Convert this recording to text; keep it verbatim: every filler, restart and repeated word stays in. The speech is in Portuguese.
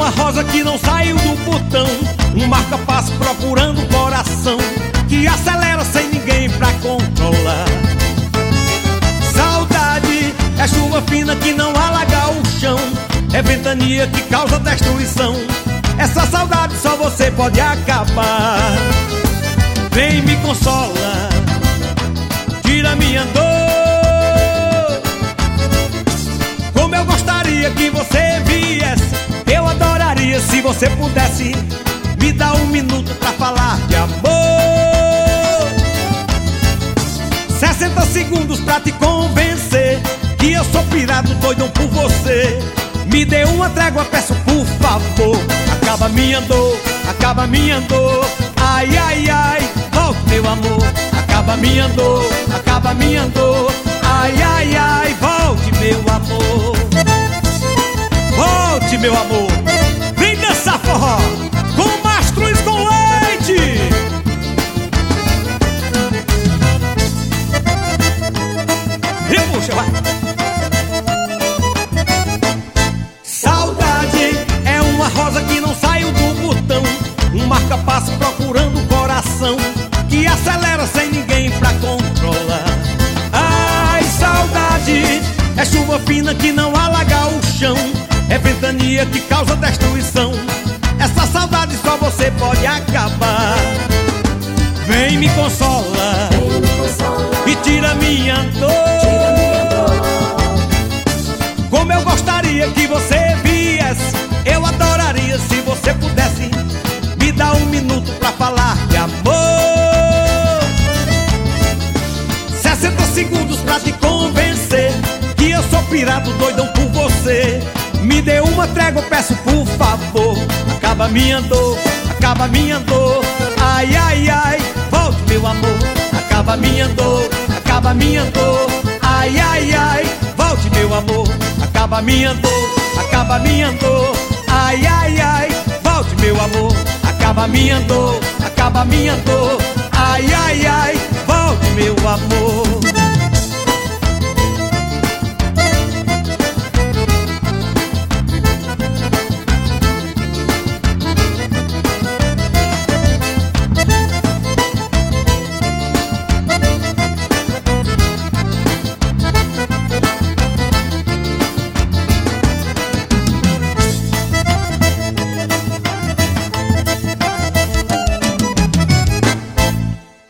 uma rosa que não saiu do botão, um marca-passo procurando o coração, que acelera sem ninguém pra controlar. Saudade é chuva fina que não alaga o chão, é ventania que causa destruição. Essa saudade só você pode acabar. Vem me consola, tira minha dor. Como eu gostaria que você viesse, eu adoraria se você pudesse me dar um minuto pra falar de amor. Sessenta segundos pra te convencer que eu sou pirado, doidão por você. Me dê uma trégua, peço por favor. Acaba minha dor, acaba minha dor. Ai, ai, ai, volte meu amor. Acaba minha dor, acaba minha dor. Ai, ai, ai, volte meu amor. Volte meu amor. Vem dançar forró com Mastruz com leite. E puxa, vai. Rosa que não saiu do botão, um marca-passo procurando o coração, que acelera sem ninguém pra controlar. Ai, saudade é chuva fina que não alaga o chão, é ventania que causa destruição. Essa saudade só você pode acabar. Vem me consola, Vem me consola e tira minha dor. Tira minha dor. Como eu gostaria que você viesse, eu adoraria se você pudesse me dar um minuto pra falar de amor. Sessenta segundos pra te convencer que eu sou pirado, doidão por você. Me dê uma trégua, peço por favor. Acaba minha dor, acaba minha dor. Ai, ai, ai, volte meu amor. Acaba minha dor, acaba minha dor. Ai, ai, ai, volte meu amor. Acaba minha dor, acaba minha dor. Ai, ai, ai, volte meu amor. Acaba minha dor, acaba minha dor. Ai, ai, ai, volte meu amor.